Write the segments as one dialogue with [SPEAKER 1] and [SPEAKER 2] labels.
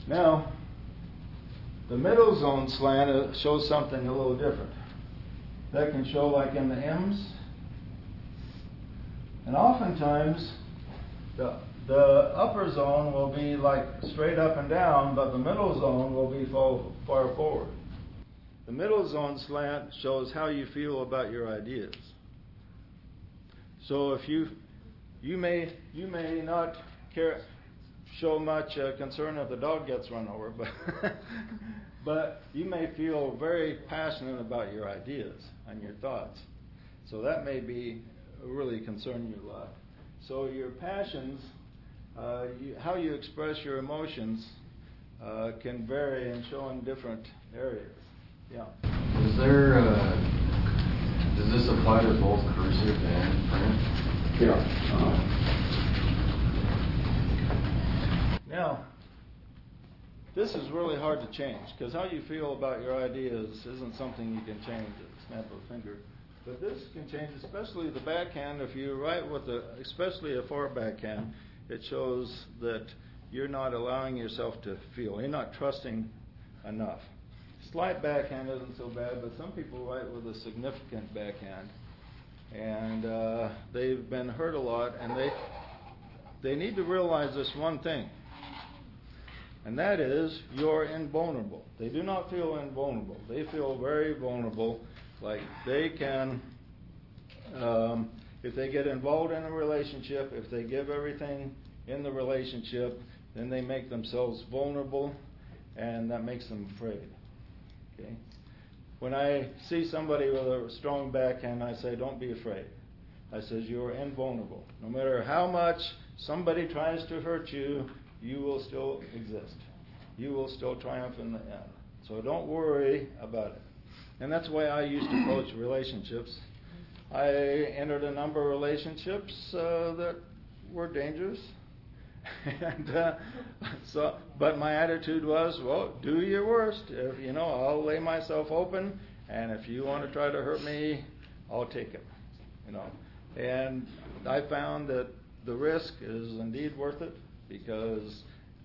[SPEAKER 1] Now, the middle zone slant shows something a little different. That can show like in the M's. And oftentimes, the upper zone will be like straight up and down, but the middle zone will be far forward. The middle zone slant shows how you feel about your ideas. So if you may not show much concern if the dog gets run over, but you may feel very passionate about your ideas and your thoughts. So that may be really concern you a lot. So your passions, how you express your emotions, can vary and show in different areas. Yeah.
[SPEAKER 2] Does this apply to both cursive and print?
[SPEAKER 1] Yeah. Now, this is really hard to change because how you feel about your ideas isn't something you can change at the snap of a finger. But this can change, especially the backhand. If you write with especially a forward backhand, it shows that you're not allowing yourself to feel. You're not trusting enough. Slight backhand isn't so bad, but some people write with a significant backhand, and they've been hurt a lot, and they need to realize this one thing, and that is you're invulnerable. They do not feel invulnerable. They feel very vulnerable, like they can, if they get involved in a relationship, if they give everything in the relationship, then they make themselves vulnerable, and that makes them afraid. Okay. When I see somebody with a strong backhand, I say, don't be afraid. I says, you're invulnerable. No matter how much somebody tries to hurt you, you will still exist. You will still triumph in the end. So don't worry about it. And that's the way I used to approach relationships. I entered a number of relationships that were dangerous. And but my attitude was, well, do your worst. I'll lay myself open, and if you want to try to hurt me, I'll take it. And I found that the risk is indeed worth it because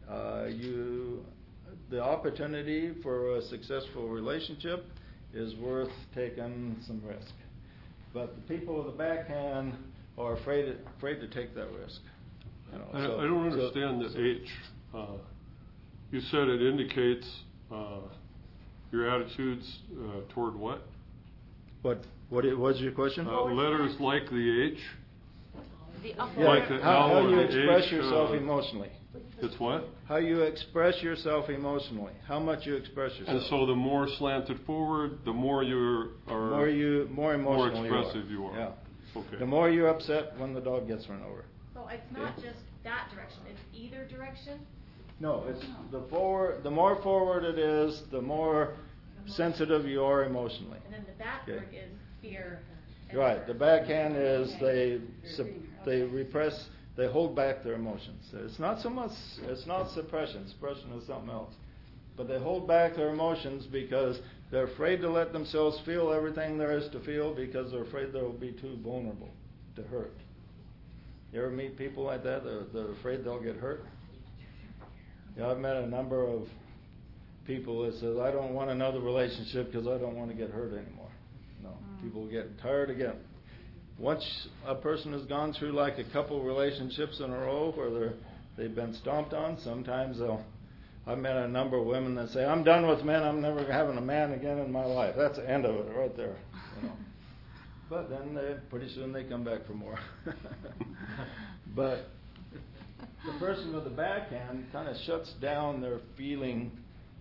[SPEAKER 1] the opportunity for a successful relationship is worth taking some risk. But the people with the backhand are afraid to take that risk.
[SPEAKER 3] I don't understand the H. You said it indicates your attitudes toward what?
[SPEAKER 1] What was your question?
[SPEAKER 3] Letters like the H.
[SPEAKER 4] The upper.
[SPEAKER 1] Yeah,
[SPEAKER 3] like the
[SPEAKER 1] how
[SPEAKER 3] L
[SPEAKER 1] you
[SPEAKER 3] or the
[SPEAKER 1] express
[SPEAKER 3] H,
[SPEAKER 1] yourself emotionally.
[SPEAKER 3] It's what?
[SPEAKER 1] How you express yourself emotionally. How much you express yourself.
[SPEAKER 3] And so the more slanted forward, the more you are
[SPEAKER 1] more emotional
[SPEAKER 3] more expressive you are.
[SPEAKER 1] Yeah.
[SPEAKER 3] Okay.
[SPEAKER 1] The more you're upset when the dog gets run over.
[SPEAKER 4] So it's not just that direction, it's either direction?
[SPEAKER 1] No, it's the more forward it is, the more sensitive you are emotionally.
[SPEAKER 4] And then the backward is fear.
[SPEAKER 1] Right. The backhand is they repress, they hold back their emotions. It's not suppression. Suppression is something else. But they hold back their emotions because they're afraid to let themselves feel everything there is to feel because they're afraid they'll be too vulnerable to hurt. You ever meet people like that? They're afraid they'll get hurt? Yeah, I've met a number of people that says, I don't want another relationship because I don't want to get hurt anymore. No, people get tired again. Once a person has gone through like a couple relationships in a row where they've been stomped on, sometimes I've met a number of women that say, I'm done with men, I'm never having a man again in my life. That's the end of it right there. But then pretty soon they come back for more. But the person with the backhand kind of shuts down their feeling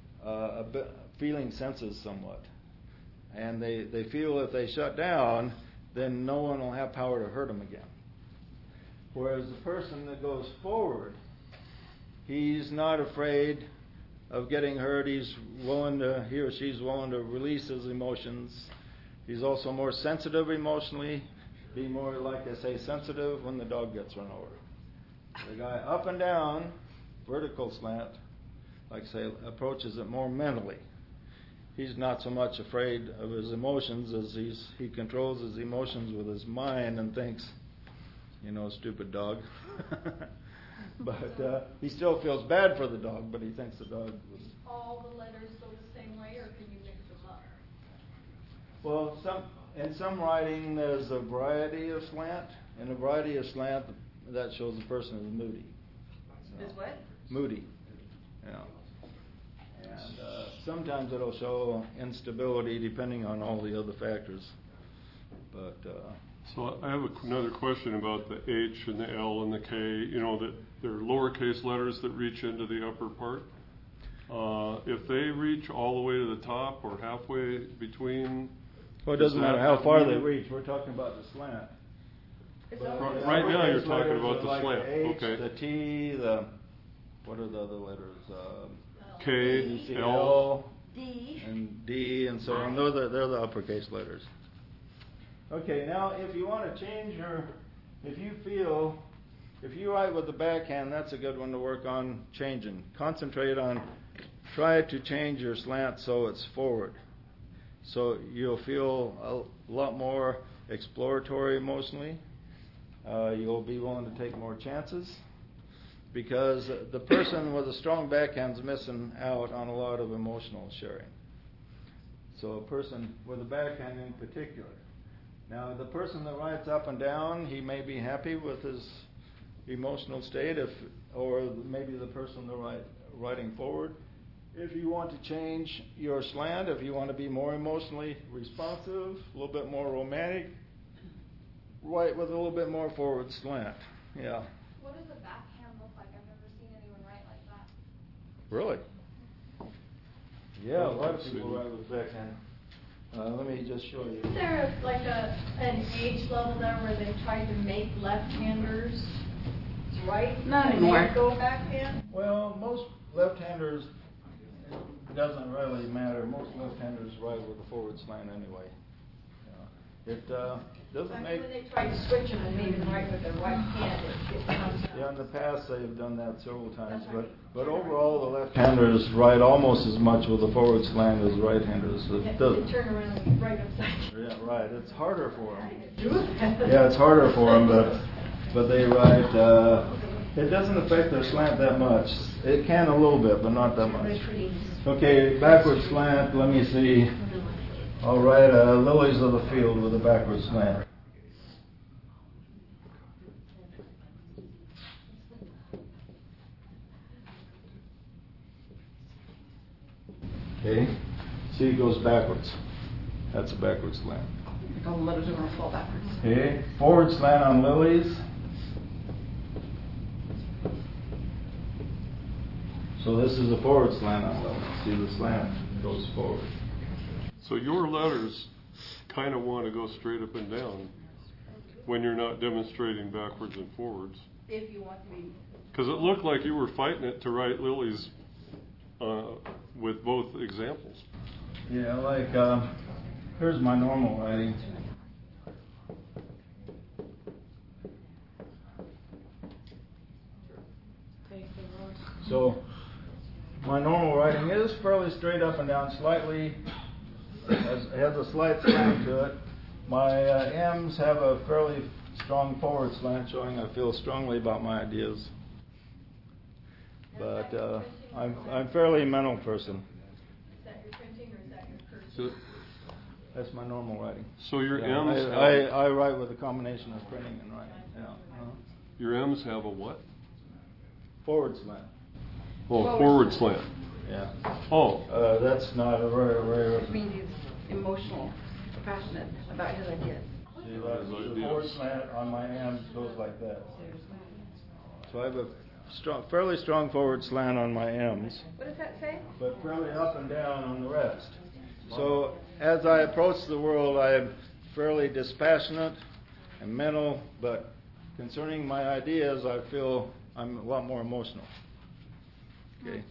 [SPEAKER 1] senses somewhat. And they feel if they shut down, then no one will have power to hurt them again. Whereas the person that goes forward, he's not afraid of getting hurt. He or she's willing to release his emotions. He's also more sensitive emotionally. Be more, like I say, sensitive when the dog gets run over. The guy up and down, vertical slant, like I say, approaches it more mentally. He's not so much afraid of his emotions as he controls his emotions with his mind and thinks, stupid dog. But he still feels bad for the dog, but he thinks the dog was...
[SPEAKER 4] All the letters go the same way, or can you mix them up?
[SPEAKER 1] Well, in some writing there's a variety of slant. In a variety of slant, that shows the person is moody.
[SPEAKER 4] Is what?
[SPEAKER 1] Moody. Yeah. And sometimes it'll show instability depending on all the other factors. But
[SPEAKER 3] So I have another question about the H and the L and the K. You know, that they're lowercase letters that reach into the upper part. If they reach all the way to the top or halfway between...
[SPEAKER 1] Well, it doesn't matter how far they reach. We're talking about the slant.
[SPEAKER 3] Right now you're talking about the
[SPEAKER 1] like
[SPEAKER 3] slant.
[SPEAKER 1] The H,
[SPEAKER 3] Okay.
[SPEAKER 1] the T, the... What are the other letters?
[SPEAKER 3] K, L,
[SPEAKER 1] L,
[SPEAKER 4] D.
[SPEAKER 1] and D, and so on. They're the uppercase letters. Okay, now if you want to change if you write with the backhand, that's a good one to work on changing. Concentrate on, try to change your slant so it's forward. So you'll feel a lot more exploratory emotionally. You'll be willing to take more chances, because the person with a strong backhand's missing out on a lot of emotional sharing. So a person with a backhand in particular. Now, the person that writes up and down, he may be happy with his emotional state, or maybe the person that writing forward. If you want to change your slant, if you want to be more emotionally responsive, a little bit more romantic, write with a little bit more forward slant. Yeah.
[SPEAKER 4] What does a backhand look like? I've never seen anyone write like that.
[SPEAKER 1] Really? Yeah, a lot of people write with backhand. Let me just show you.
[SPEAKER 4] Is there an age level there where they tried to make left-handers right?
[SPEAKER 5] Not
[SPEAKER 4] and
[SPEAKER 5] anymore.
[SPEAKER 4] they go backhand?
[SPEAKER 1] Well, most left-handers, it doesn't really matter. Most left-handers write with a forward slant anyway. It doesn't make...
[SPEAKER 4] When they try to switch them and made them right with their right hand, it comes out.
[SPEAKER 1] Yeah, in the past they've done that several times, but overall the left-handers write almost as much with a forward slant as right-handers.
[SPEAKER 4] They turn around and right upside down.
[SPEAKER 1] Yeah, right. It's harder for them.
[SPEAKER 4] Do that.
[SPEAKER 1] Yeah, it's harder for them, but they write. It doesn't affect their slant that much. It can a little bit, but not that much. Okay, backward slant. Let me see. I'll write Lilies of the Field with a backward slant. Okay, see, it goes backwards. That's a backward slant.
[SPEAKER 5] All the letters are going to fall backwards.
[SPEAKER 1] Okay, forward slant on Lilies. So this is a forward slant on Lilies. See, the slant goes forward.
[SPEAKER 3] So your letters kind of want to go straight up and down when you're not demonstrating backwards and forwards.
[SPEAKER 5] If you want to be...
[SPEAKER 3] Because it looked like you were fighting it to write Lily's with both examples.
[SPEAKER 1] Yeah, like, here's my normal writing. So, my normal writing is fairly straight up and down, slightly, has a slight slant to it. My M's have a fairly strong forward slant, showing I feel strongly about my ideas. But I'm a fairly mental person.
[SPEAKER 4] Is that your printing or is that your cursive?
[SPEAKER 3] So,
[SPEAKER 1] That's my normal writing.
[SPEAKER 3] so your
[SPEAKER 1] Yeah,
[SPEAKER 3] M's
[SPEAKER 1] I write with a combination of printing and writing. Yeah.
[SPEAKER 3] your M's have a what?
[SPEAKER 1] Forward slant.
[SPEAKER 3] Oh, forward slant.
[SPEAKER 1] Yeah.
[SPEAKER 3] Oh,
[SPEAKER 1] That's not a very
[SPEAKER 5] Which means he's emotional, passionate about his ideas.
[SPEAKER 1] See, the forward slant on my M's goes like that. So I have a fairly strong forward slant on my M's,
[SPEAKER 5] What does that say?
[SPEAKER 1] but fairly up and down on the rest. So as I approach the world, I am fairly dispassionate and mental, but concerning my ideas, I feel I'm a lot more emotional. Okay.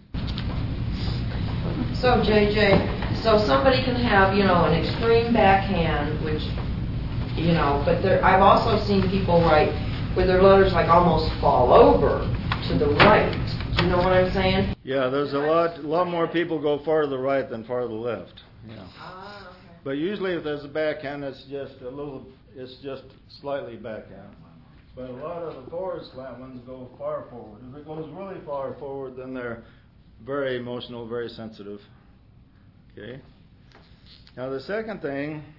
[SPEAKER 6] So JJ, so somebody can have, an extreme backhand, which, but I've also seen people write where their letters like almost fall over to the right. Do you know what I'm saying?
[SPEAKER 1] Yeah, there's a lot more people go far to the right than far to the left. Yeah.
[SPEAKER 6] Ah, okay.
[SPEAKER 1] But usually if there's a backhand, it's just slightly backhand. But a lot of the forest plant ones go far forward. If it goes really far forward, then they're very emotional, very sensitive. Okay? Now the second thing